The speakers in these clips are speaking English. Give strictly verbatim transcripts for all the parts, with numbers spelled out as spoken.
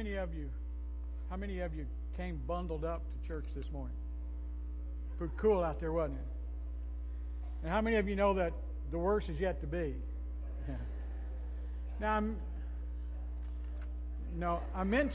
many of you, how many of you came bundled up to church this morning? Pretty cool out there, wasn't it? And how many of you know that the worst is yet to be? Now, I'm, no, I meant.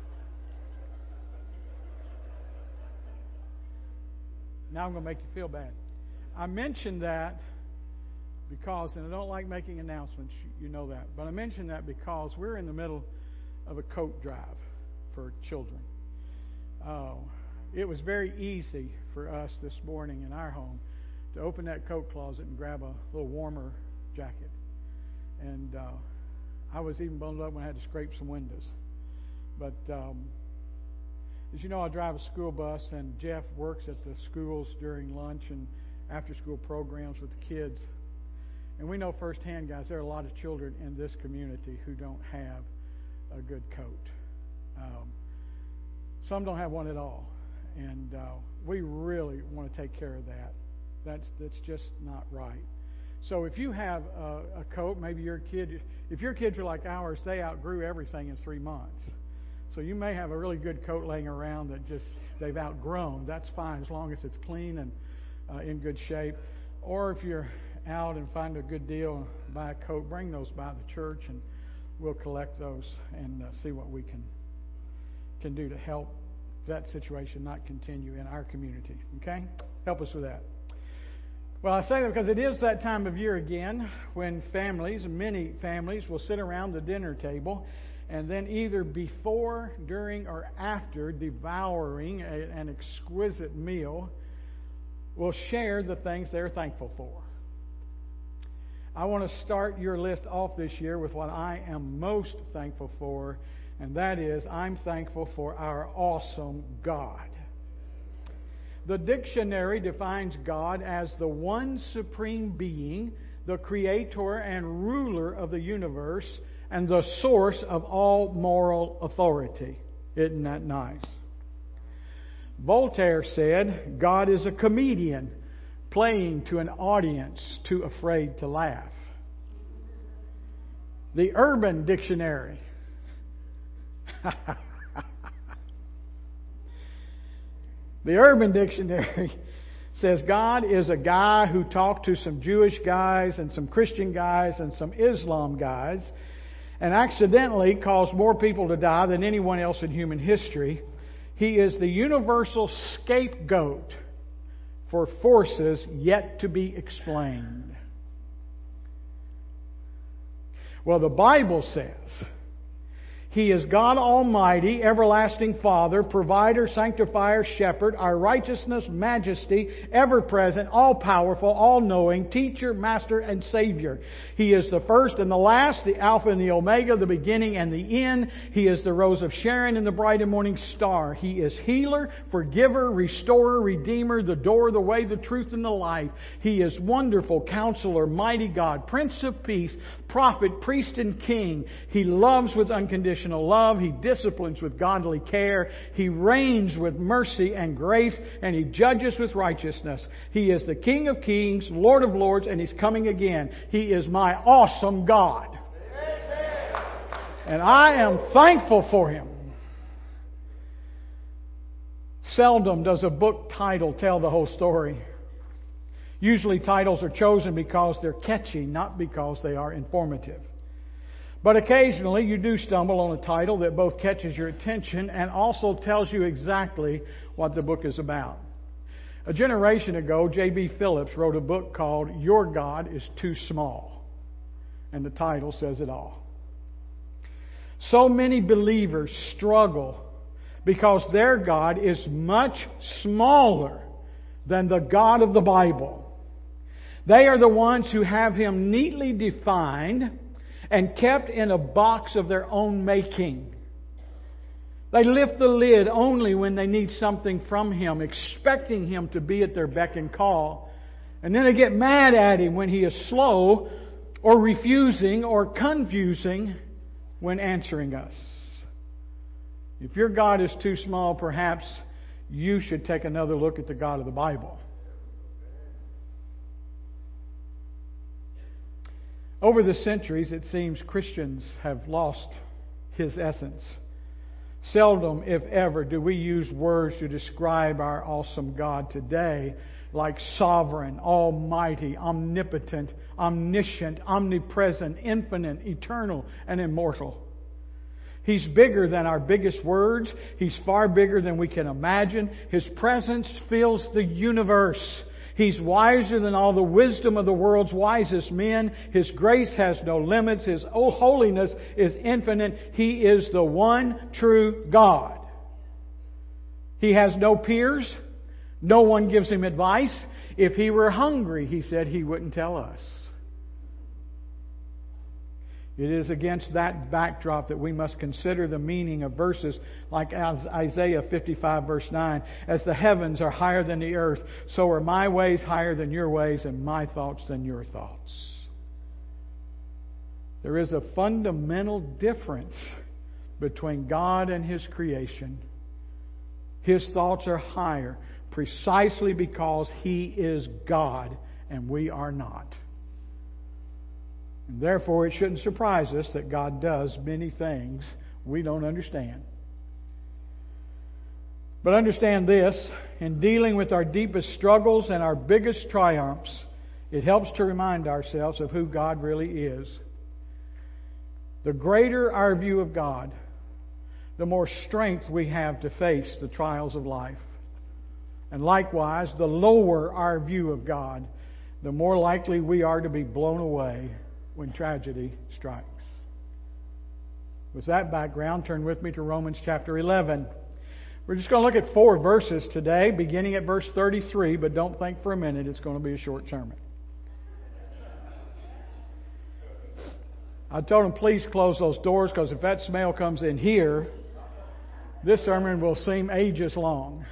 Now I'm going to make you feel bad. I mentioned that because, and I don't like making announcements, you know that, but I mentioned that because we're in the middle of a coat drive for children. Uh, it was very easy for us this morning in our home to open that coat closet and grab a little warmer jacket. And uh, I was even bundled up when I had to scrape some windows. But um, as you know, I drive a school bus, and Jeff works at the schools during lunch and after-school programs with the kids. And we know firsthand, guys, there are a lot of children in this community who don't have a good coat. Um, some don't have one at all. And uh, we really want to take care of that. That's that's just not right. So if you have a, a coat, maybe your kid, if your kids are like ours, they outgrew everything in three months. So you may have a really good coat laying around that just they've outgrown. That's fine as long as it's clean and uh, in good shape. Or if you're out and find a good deal, buy a coat, bring those by the church, and we'll collect those and uh, see what we can can do to help that situation not continue in our community. Okay? Help us with that. Well, I say that because it is that time of year again when families, many families, will sit around the dinner table and then either before, during, or after devouring a, an exquisite meal will share the things they're thankful for. I want to start your list off this year with what I am most thankful for, and that is I'm thankful for our awesome God. The dictionary defines God as the one supreme being, the creator and ruler of the universe, and the source of all moral authority. Isn't that nice? Voltaire said, God is a comedian playing to an audience too afraid to laugh. The Urban Dictionary The Urban Dictionary says God is a guy who talked to some Jewish guys and some Christian guys and some Islam guys and accidentally caused more people to die than anyone else in human history. He is the universal scapegoat for forces yet to be explained. Well, the Bible says He is God Almighty, everlasting Father, provider, sanctifier, shepherd, our righteousness, majesty, ever-present, all-powerful, all-knowing, teacher, master, and Savior. He is the first and the last, the Alpha and the Omega, the beginning and the end. He is the rose of Sharon and the bright and morning star. He is healer, forgiver, restorer, redeemer, the door, the way, the truth, and the life. He is wonderful, counselor, mighty God, Prince of Peace, prophet, priest, and king. He loves with unconditional love. He disciplines with godly care. He reigns with mercy and grace, and He judges with righteousness. He is the King of kings, Lord of lords, and He's coming again. He is my awesome God. And I am thankful for Him. Seldom does a book title tell the whole story. Usually titles are chosen because they're catchy, not because they are informative. But occasionally you do stumble on a title that both catches your attention and also tells you exactly what the book is about. A generation ago, J B Phillips wrote a book called Your God is Too Small. And the title says it all. So many believers struggle because their God is much smaller than the God of the Bible. They are the ones who have Him neatly defined and kept in a box of their own making. They lift the lid only when they need something from Him, expecting Him to be at their beck and call. And then they get mad at Him when He is slow or refusing or confusing when answering us. If your God is too small, perhaps you should take another look at the God of the Bible. Over the centuries, it seems Christians have lost His essence. Seldom, if ever, do we use words to describe our awesome God today like sovereign, almighty, omnipotent, omniscient, omnipresent, infinite, eternal, and immortal. He's bigger than our biggest words. He's far bigger than we can imagine. His presence fills the universe. He's wiser than all the wisdom of the world's wisest men. His grace has no limits. His holiness is infinite. He is the one true God. He has no peers. No one gives Him advice. If He were hungry, He said He wouldn't tell us. It is against that backdrop that we must consider the meaning of verses like Isaiah fifty-five verse nine. As the heavens are higher than the earth, so are my ways higher than your ways and my thoughts than your thoughts. There is a fundamental difference between God and His creation. His thoughts are higher precisely because He is God and we are not. And therefore, it shouldn't surprise us that God does many things we don't understand. But understand this, in dealing with our deepest struggles and our biggest triumphs, it helps to remind ourselves of who God really is. The greater our view of God, the more strength we have to face the trials of life. And likewise, the lower our view of God, the more likely we are to be blown away when tragedy strikes. With that background, turn with me to Romans chapter eleven. We're just going to look at four verses today, beginning at verse thirty-three, but don't think for a minute it's going to be a short sermon. I told them, please close those doors, because if that smell comes in here, this sermon will seem ages long.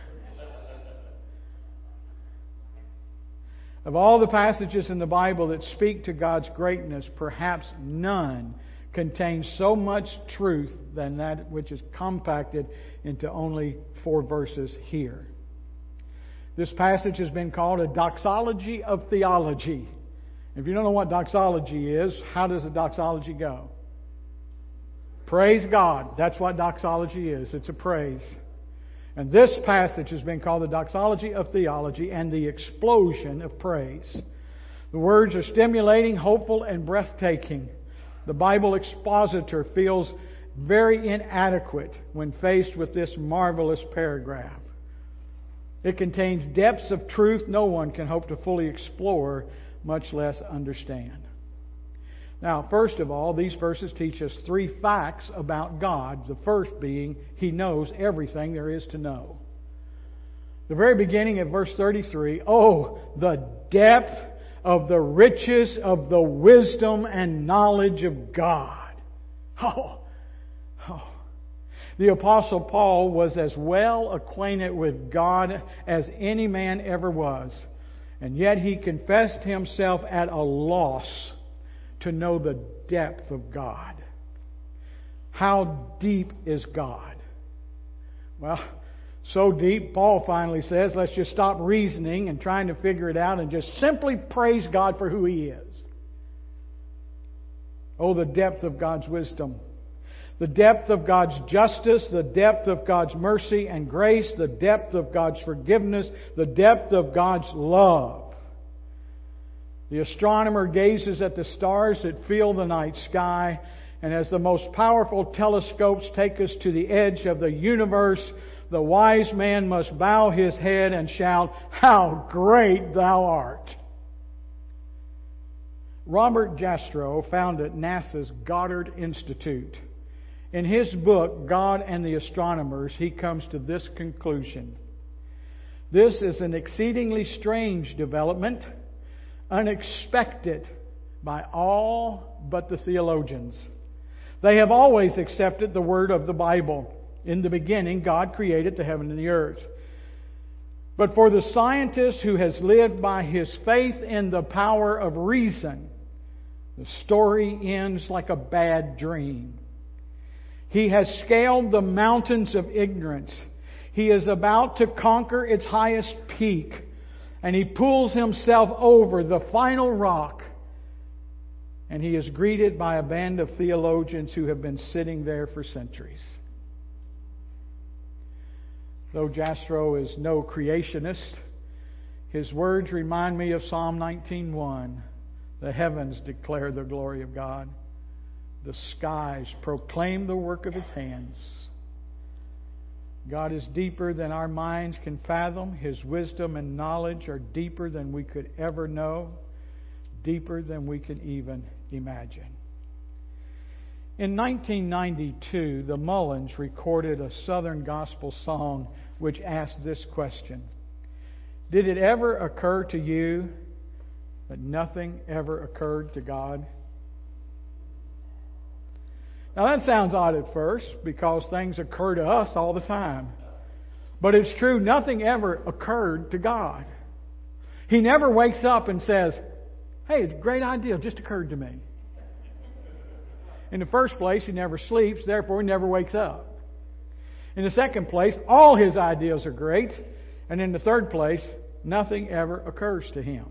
Of all the passages in the Bible that speak to God's greatness, perhaps none contains so much truth than that which is compacted into only four verses here. This passage has been called a doxology of theology. If you don't know what doxology is, how does a doxology go? Praise God. That's what doxology is. It's a praise. And this passage has been called the doxology of theology and the explosion of praise. The words are stimulating, hopeful, and breathtaking. The Bible expositor feels very inadequate when faced with this marvelous paragraph. It contains depths of truth no one can hope to fully explore, much less understand. Now, first of all, these verses teach us three facts about God. The first being, He knows everything there is to know. The very beginning of verse thirty-three, oh, the depth of the riches of the wisdom and knowledge of God. Oh, oh. The Apostle Paul was as well acquainted with God as any man ever was. And yet he confessed himself at a loss to know the depth of God. How deep is God? Well, so deep, Paul finally says, let's just stop reasoning and trying to figure it out and just simply praise God for who He is. Oh, the depth of God's wisdom. The depth of God's justice, the depth of God's mercy and grace, the depth of God's forgiveness, the depth of God's love. The astronomer gazes at the stars that fill the night sky, and as the most powerful telescopes take us to the edge of the universe, the wise man must bow his head and shout, "How great Thou art!" Robert Jastrow founded NASA's Goddard Institute. In his book, God and the Astronomers, he comes to this conclusion. This is an exceedingly strange development, unexpected by all but the theologians. They have always accepted the word of the Bible. In the beginning, God created the heaven and the earth. But for the scientist who has lived by his faith in the power of reason, the story ends like a bad dream. He has scaled the mountains of ignorance. He is about to conquer its highest peak. And he pulls himself over the final rock. And he is greeted by a band of theologians who have been sitting there for centuries. Though Jastrow is no creationist, his words remind me of Psalm nineteen one. The heavens declare the glory of God. The skies proclaim the work of His hands. God is deeper than our minds can fathom. His wisdom and knowledge are deeper than we could ever know, deeper than we could even imagine. In nineteen ninety-two, the Mullins recorded a Southern gospel song which asked this question: did it ever occur to you that nothing ever occurred to God? Now that sounds odd at first because things occur to us all the time. But it's true, nothing ever occurred to God. He never wakes up and says, hey, it's a great idea, it just occurred to me. In the first place, He never sleeps, therefore He never wakes up. In the second place, all His ideas are great. And in the third place, nothing ever occurs to Him.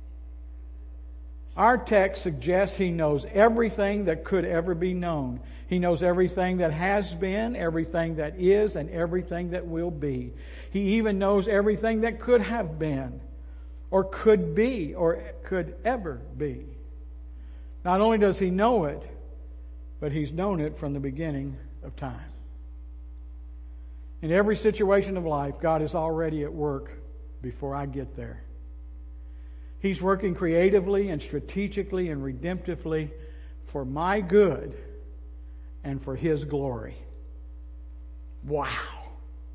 Our text suggests He knows everything that could ever be known. He knows everything that has been, everything that is, and everything that will be. He even knows everything that could have been, or could be, or could ever be. Not only does He know it, but He's known it from the beginning of time. In every situation of life, God is already at work before I get there. He's working creatively and strategically and redemptively for my good and for His glory. Wow!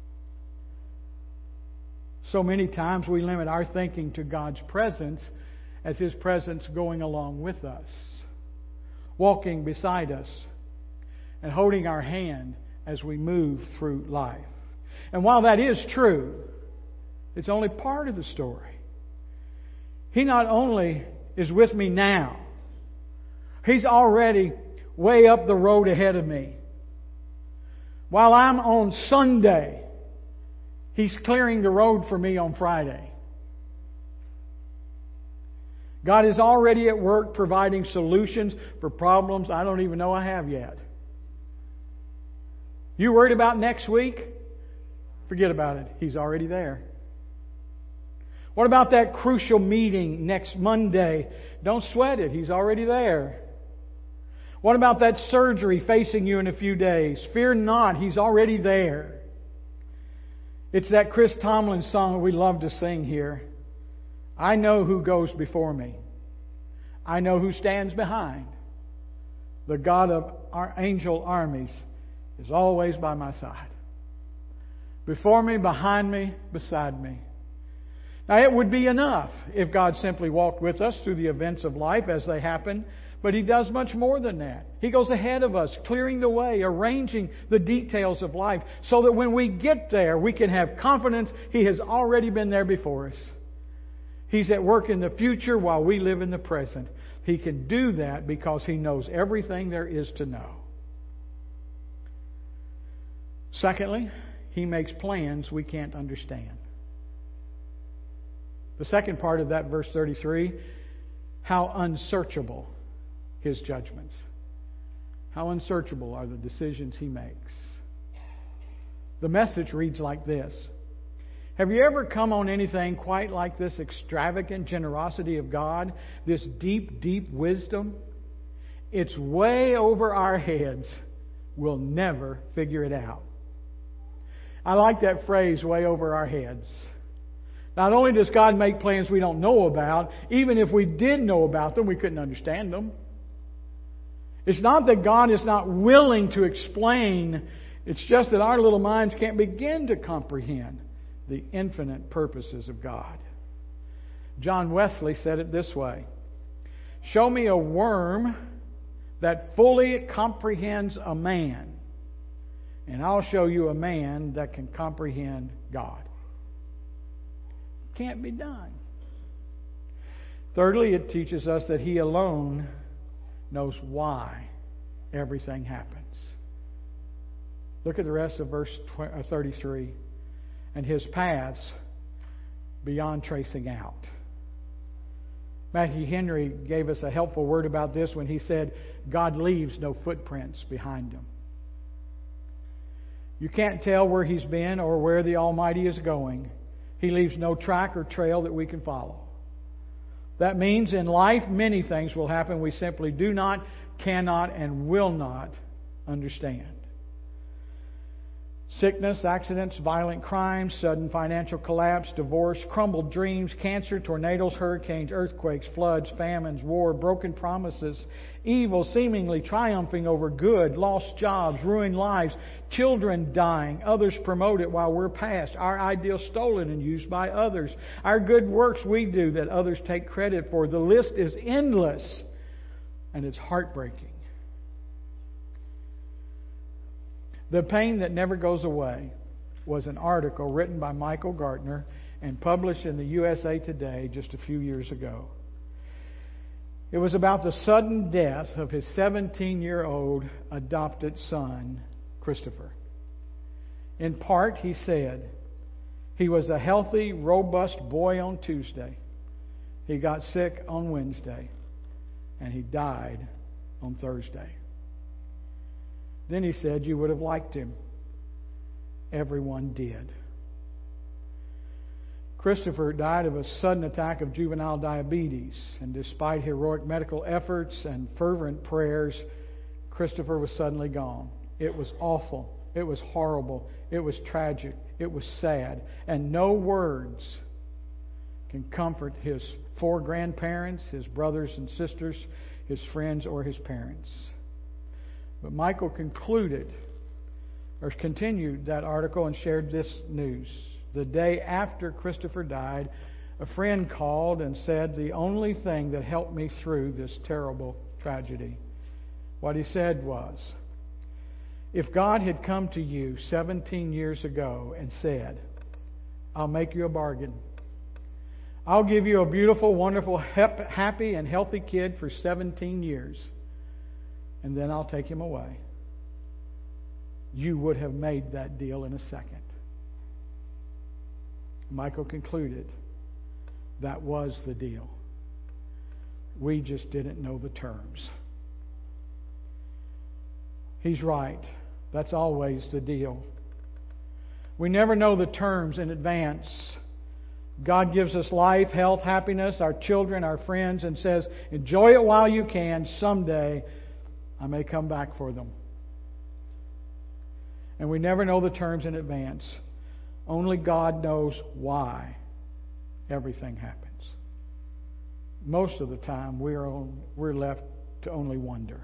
So many times we limit our thinking to God's presence as His presence going along with us, walking beside us, and holding our hand as we move through life. And while that is true, it's only part of the story. He not only is with me now, He's already way up the road ahead of me. While I'm on Sunday, He's clearing the road for me on Friday. God is already at work providing solutions for problems I don't even know I have yet. You worried about next week? Forget about it. He's already there. What about that crucial meeting next Monday? Don't sweat it. He's already there. What about that surgery facing you in a few days? Fear not. He's already there. It's that Chris Tomlin song that we love to sing here. I know who goes before me. I know who stands behind. The God of our angel armies is always by my side. Before me, behind me, beside me. Now, it would be enough if God simply walked with us through the events of life as they happen, but He does much more than that. He goes ahead of us, clearing the way, arranging the details of life, so that when we get there, we can have confidence He has already been there before us. He's at work in the future while we live in the present. He can do that because He knows everything there is to know. Secondly, He makes plans we can't understand. The second part of that, verse thirty-three, how unsearchable His judgments. How unsearchable are the decisions He makes. The message reads like this. Have you ever come on anything quite like this extravagant generosity of God? This deep, deep wisdom? It's way over our heads. We'll never figure it out. I like that phrase, way over our heads. Not only does God make plans we don't know about, even if we did know about them, we couldn't understand them. It's not that God is not willing to explain. It's just that our little minds can't begin to comprehend the infinite purposes of God. John Wesley said it this way. Show me a worm that fully comprehends a man, and I'll show you a man that can comprehend God. Can't be done. Thirdly, it teaches us that He alone knows why everything happens. Look at the rest of verse thirty-three. And His paths beyond tracing out. Matthew Henry gave us a helpful word about this when he said, God leaves no footprints behind Him. You can't tell where He's been or where the Almighty is going. He leaves no track or trail that we can follow. That means in life many things will happen we simply do not, cannot, and will not understand. Sickness, accidents, violent crimes, sudden financial collapse, divorce, crumbled dreams, cancer, tornadoes, hurricanes, earthquakes, floods, famines, war, broken promises, evil seemingly triumphing over good, lost jobs, ruined lives, children dying, others promoted while we're past, our ideals stolen and used by others, our good works we do that others take credit for. The list is endless, and it's heartbreaking. The Pain That Never Goes Away was an article written by Michael Gartner and published in the U S A Today just a few years ago. It was about the sudden death of his seventeen-year-old adopted son, Christopher. In part, he said, he was a healthy, robust boy on Tuesday. He got sick on Wednesday, and he died on Thursday. Then he said, you would have liked him. Everyone did. Christopher died of a sudden attack of juvenile diabetes, and despite heroic medical efforts and fervent prayers, Christopher was suddenly gone. It was awful. It was horrible. It was tragic. It was sad. And no words can comfort his four grandparents, his brothers and sisters, his friends, or his parents. But Michael concluded, or continued that article and shared this news. The day after Christopher died, a friend called and said the only thing that helped me through this terrible tragedy. What he said was, if God had come to you seventeen years ago and said, I'll make you a bargain. I'll give you a beautiful, wonderful, happy, and healthy kid for seventeen years. And then I'll take him away. You would have made that deal in a second. Michael concluded that was the deal. We just didn't know the terms. He's right. That's always the deal. We never know the terms in advance. God gives us life, health, happiness, our children, our friends, and says, enjoy it while you can. Someday I may come back for them. And we never know the terms in advance. Only God knows why everything happens. Most of the time, we're, on, we're left to only wonder.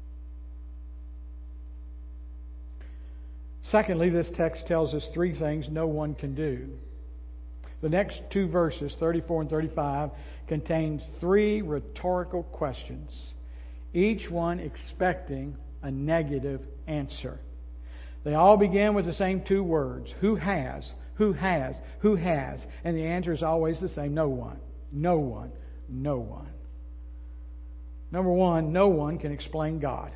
Secondly, this text tells us three things no one can do. The next two verses, thirty-four and thirty-five, contain three rhetorical questions, each one expecting a negative answer. They all begin with the same two words. Who has? Who has? Who has? And the answer is always the same. No one. No one. No one. Number one, no one can explain God.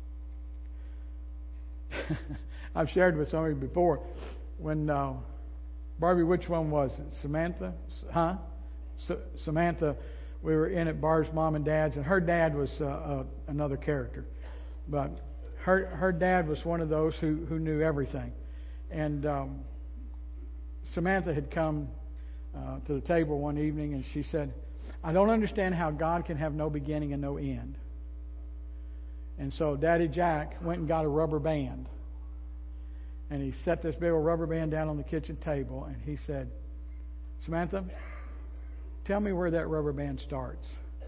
I've shared with some of you before. When, uh, Barbie, which one was it? Samantha? Huh? S- Samantha, we were in at Barb's mom and dad's, and her dad was uh, uh, another character. But her her dad was one of those who, who knew everything. And um, Samantha had come uh, to the table one evening, and she said, I don't understand how God can have no beginning and no end. And so Daddy Jack went and got a rubber band. And he set this big old rubber band down on the kitchen table, and he said, Samantha, tell me where that rubber band starts.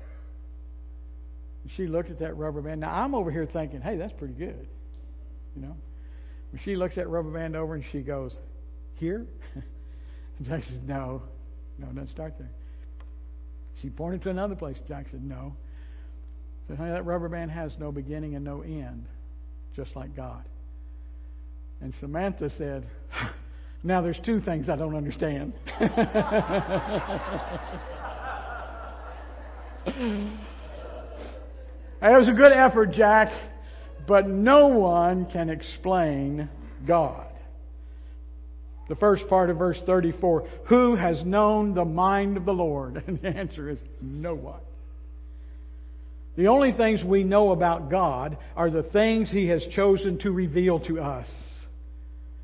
And she looked at that rubber band. Now, I'm over here thinking, hey, that's pretty good. You know? But she looks at that rubber band over, and she goes, here? And Jack says, no. No, it doesn't start there. She pointed to another place. Jack said, no. Said, honey, that rubber band has no beginning and no end, just like God. And Samantha said, now there's two things I don't understand. It was a good effort, Jack, but no one can explain God. The first part of verse thirty-four, who has known the mind of the Lord? And the answer is no one. The only things we know about God are the things He has chosen to reveal to us.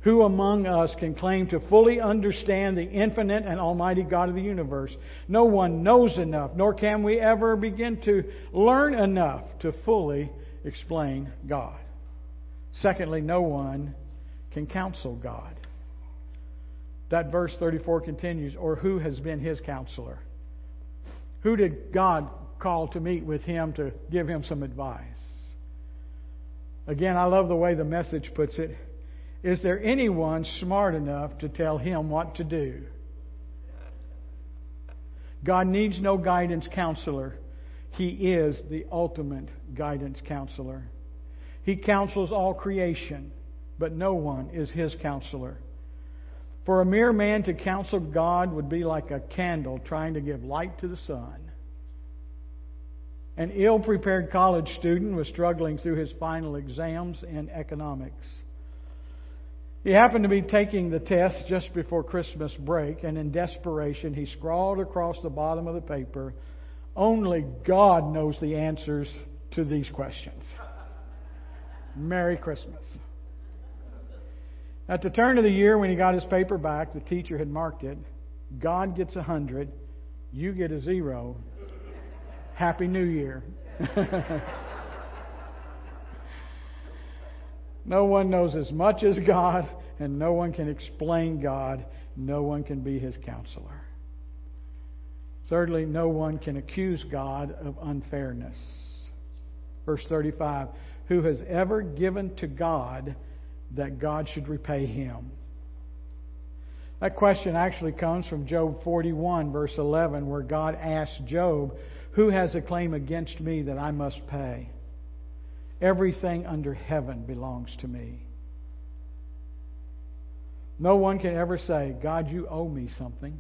Who among us can claim to fully understand the infinite and almighty God of the universe? No one knows enough, nor can we ever begin to learn enough to fully explain God. Secondly, no one can counsel God. That verse thirty-four continues, or who has been his counselor? Who did God call to meet with him to give him some advice? Again, I love the way the Message puts it. Is there anyone smart enough to tell him what to do? God needs no guidance counselor. He is the ultimate guidance counselor. He counsels all creation, but no one is his counselor. For a mere man to counsel God would be like a candle trying to give light to the sun. An ill-prepared college student was struggling through his final exams in economics. He happened to be taking the test just before Christmas break, and in desperation he scrawled across the bottom of the paper, "Only God knows the answers to these questions. Merry Christmas." At the turn of the year, when he got his paper back, the teacher had marked it, "God gets a hundred, you get a zero. Happy New Year." No one knows as much as God, and no one can explain God. No one can be his counselor. Thirdly, no one can accuse God of unfairness. Verse thirty-five, who has ever given to God that God should repay him? That question actually comes from Job forty-one, verse eleven, where God asks Job, who has a claim against me that I must pay? Everything under heaven belongs to me. No one can ever say, God, you owe me something.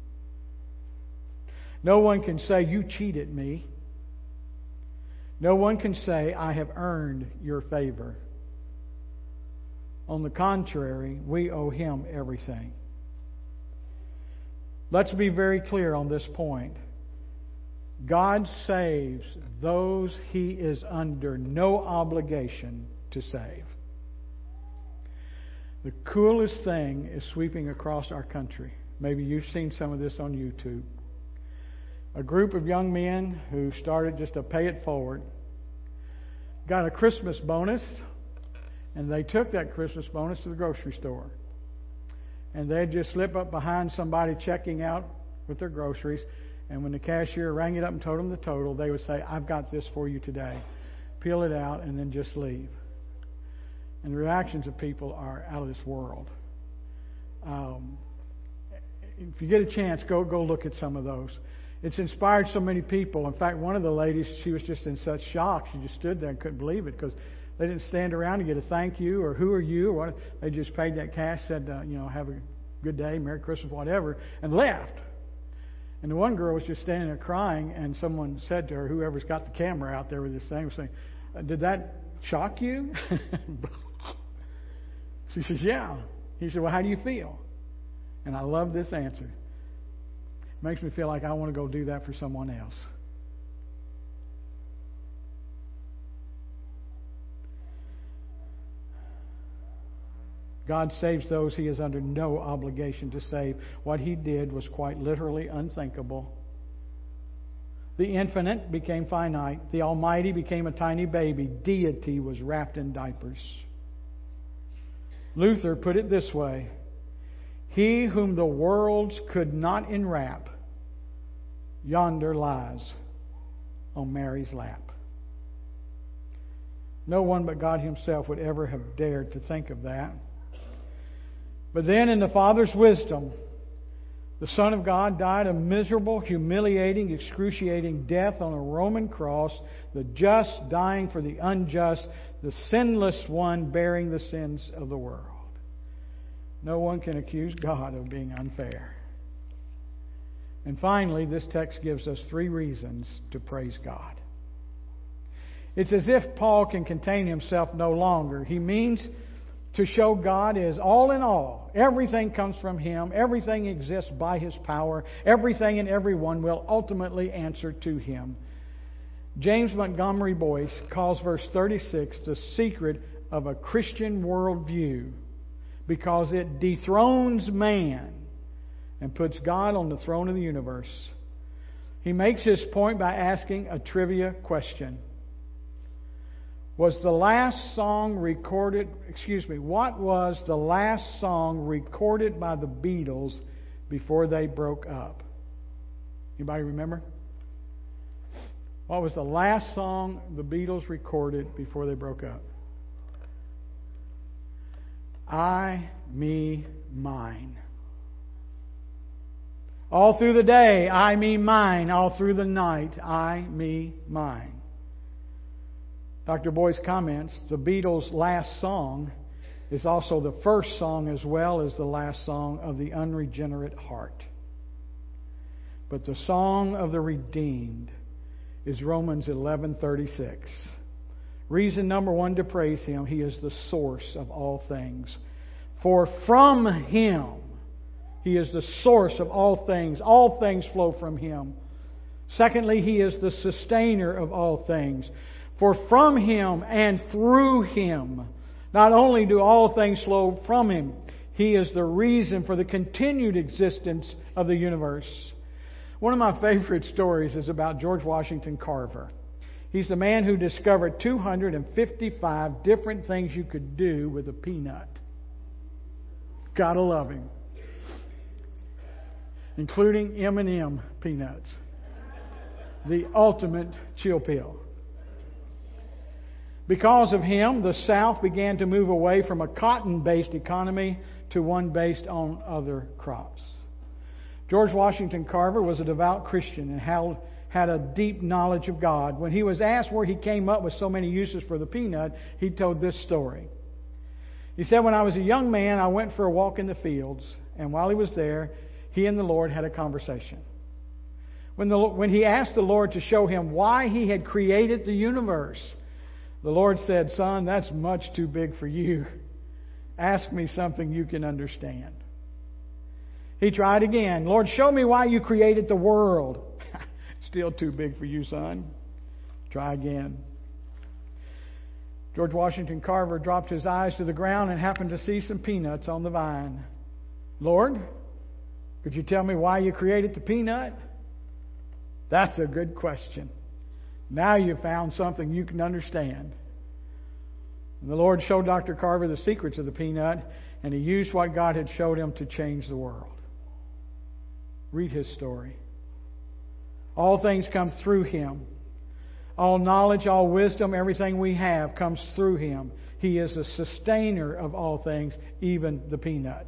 No one can say, you cheated me. No one can say, I have earned your favor. On the contrary, we owe him everything. Let's be very clear on this point. God saves those He is under no obligation to save. The coolest thing is sweeping across our country. Maybe you've seen some of this on YouTube. A group of young men who started just to pay it forward got a Christmas bonus, and they took that Christmas bonus to the grocery store. And they'd just slip up behind somebody checking out with their groceries, and when the cashier rang it up and told them the total, they would say, I've got this for you today. Peel it out and then just leave. And the reactions of people are out of this world. Um, if you get a chance, go go look at some of those. It's inspired so many people. In fact, one of the ladies, she was just in such shock. She just stood there and couldn't believe it because they didn't stand around to get a thank you or who are you or what. They just paid that cash, said, uh, you know, have a good day, Merry Christmas, whatever, and left. And the one girl was just standing there crying, and someone said to her, whoever's got the camera out there with this thing, was saying, did that shock you? She says, yeah. He said, well, how do you feel? And I love this answer. It makes me feel like I want to go do that for someone else. God saves those He is under no obligation to save. What He did was quite literally unthinkable. The infinite became finite. The Almighty became a tiny baby. Deity was wrapped in diapers. Luther put it this way: He whom the worlds could not enwrap, yonder lies on Mary's lap. No one but God Himself would ever have dared to think of that. But then in the Father's wisdom, the Son of God died a miserable, humiliating, excruciating death on a Roman cross, the just dying for the unjust, the sinless one bearing the sins of the world. No one can accuse God of being unfair. And finally, this text gives us three reasons to praise God. It's as if Paul can contain himself no longer. He means to show God is all in all. Everything comes from Him. Everything exists by His power. Everything and everyone will ultimately answer to Him. James Montgomery Boyce calls verse thirty-six the secret of a Christian worldview. because it dethrones man and puts God on the throne of the universe. He makes his point by asking a trivia question. Was the last song recorded, excuse me, what was the last song recorded by the Beatles before they broke up? Anybody remember? What was the last song the Beatles recorded before they broke up? I, Me, Mine. All through the day, I, me, mine. All through the night, I, me, mine. Doctor Boyce comments, the Beatles' last song is also the first song as well as the last song of the unregenerate heart. But the song of the redeemed is Romans eleven thirty-six. Reason number one to praise Him, He is the source of all things. For from Him, He is the source of all things. All things flow from Him. Secondly, He is the sustainer of all things. For from Him and through Him, not only do all things flow from Him, He is the reason for the continued existence of the universe. One of my favorite stories is about George Washington Carver. He's the man who discovered two hundred fifty-five different things you could do with a peanut. Gotta love him. Including M and M peanuts. The ultimate chill pill. Because of him, the South began to move away from a cotton-based economy to one based on other crops. George Washington Carver was a devout Christian and had a deep knowledge of God. When he was asked where he came up with so many uses for the peanut, he told this story. He said, when I was a young man, I went for a walk in the fields, and while he was there, he and the Lord had a conversation. When, the, when he asked the Lord to show him why He had created the universe, the Lord said, son, that's much too big for you. Ask me something you can understand. He tried again. Lord, show me why you created the world. Still too big for you, son. Try again. George Washington Carver dropped his eyes to the ground and happened to see some peanuts on the vine. Lord, could you tell me why you created the peanut? That's a good question. Now you've found something you can understand. And the Lord showed Doctor Carver the secrets of the peanut, and he used what God had showed him to change the world. Read his story. All things come through Him. All knowledge, all wisdom, everything we have comes through Him. He is the sustainer of all things, even the peanut.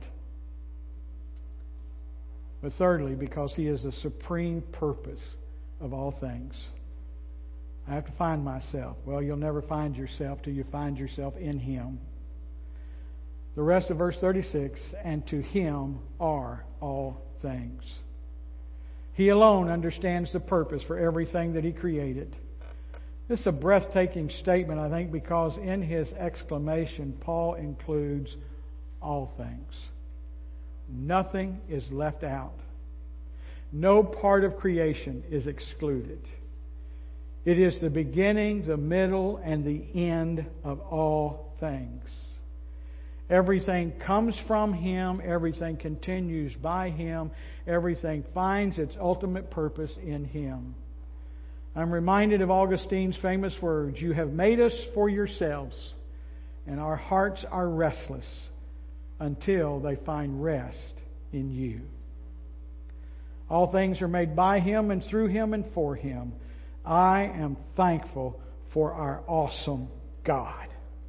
But thirdly, because He is the supreme purpose of all things. I have to find myself. Well, you'll never find yourself till you find yourself in Him. The rest of verse thirty-six, and to Him are all things. He alone understands the purpose for everything that He created. This is a breathtaking statement, I think, because in his exclamation, Paul includes all things. Nothing is left out. No part of creation is excluded. It is the beginning, the middle, and the end of all things. Everything comes from Him. Everything continues by Him. Everything finds its ultimate purpose in Him. I'm reminded of Augustine's famous words, you have made us for yourselves, and our hearts are restless until they find rest in You. All things are made by Him and through Him and for Him. I am thankful for our awesome God.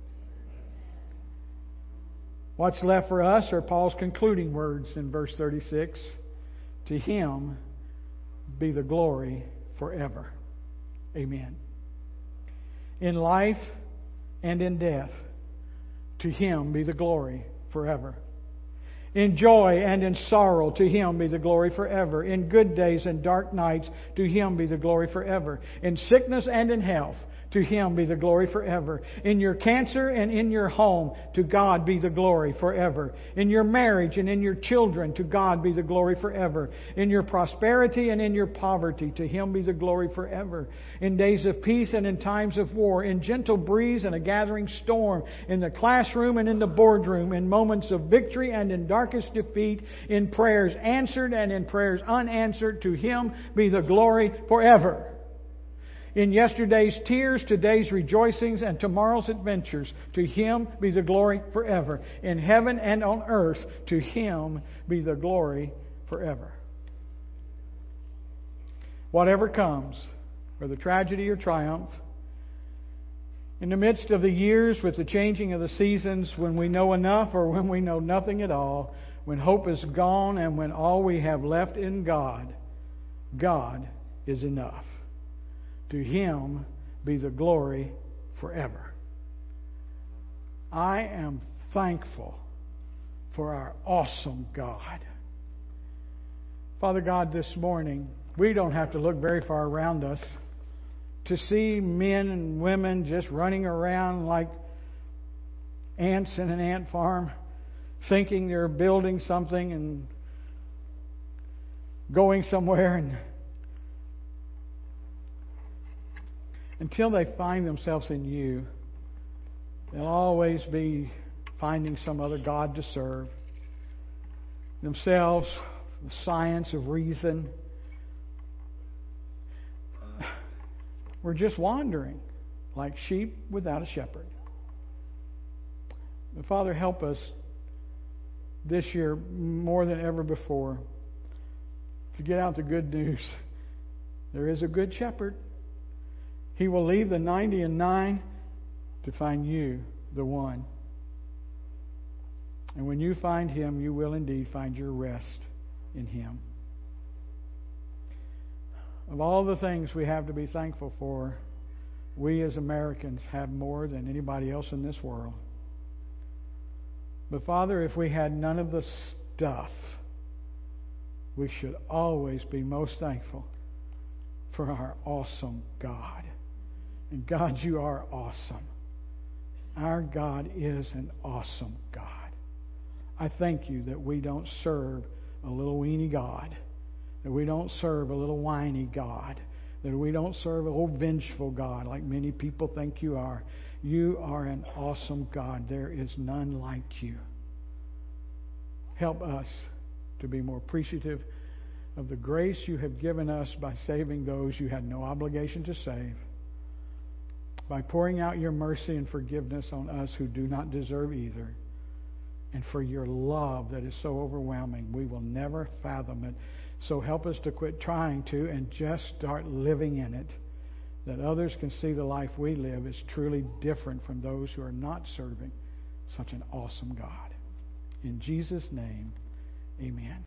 What's left for us are Paul's concluding words in verse thirty-six. To Him be the glory forever. Amen. In life and in death, to Him be the glory forever. In joy and in sorrow, to Him be the glory forever. In good days and dark nights, to Him be the glory forever. In sickness and in health, To Him be the glory forever. In your cancer and in your home, to God be the glory forever. In your marriage and in your children, to God be the glory forever. In your prosperity and in your poverty, to Him be the glory forever. In days of peace and in times of war, in gentle breeze and a gathering storm, in the classroom and in the boardroom, in moments of victory and in darkest defeat, in prayers answered and in prayers unanswered, to Him be the glory forever. In yesterday's tears, today's rejoicings, and tomorrow's adventures, to Him be the glory forever. In heaven and on earth, to Him be the glory forever. Whatever comes, whether tragedy or triumph, in the midst of the years with the changing of the seasons, when we know enough or when we know nothing at all, when hope is gone and when all we have left in God, God is enough. To Him be the glory forever. I am thankful for our awesome God. Father God, this morning, we don't have to look very far around us to see men and women just running around like ants in an ant farm, thinking they're building something and going somewhere, and until they find themselves in You, they'll always be finding some other God to serve. Themselves, the science of reason. We're just wandering like sheep without a shepherd. But Father, help us this year more than ever before to get out the good news. There is a good shepherd. He will leave the ninety and nine to find You, the one. And when you find Him, you will indeed find your rest in Him. Of all the things we have to be thankful for, we as Americans have more than anybody else in this world. But Father, if we had none of the stuff, we should always be most thankful for our awesome God. And God, You are awesome. Our God is an awesome God. I thank You that we don't serve a little weenie God, that we don't serve a little whiny God, that we don't serve a old vengeful God like many people think You are. You are an awesome God. There is none like You. Help us to be more appreciative of the grace You have given us by saving those You had no obligation to save, by pouring out Your mercy and forgiveness on us who do not deserve either, and for Your love that is so overwhelming. We will never fathom it. So help us to quit trying to and just start living in it, that others can see the life we live is truly different from those who are not serving such an awesome God. In Jesus' name, amen.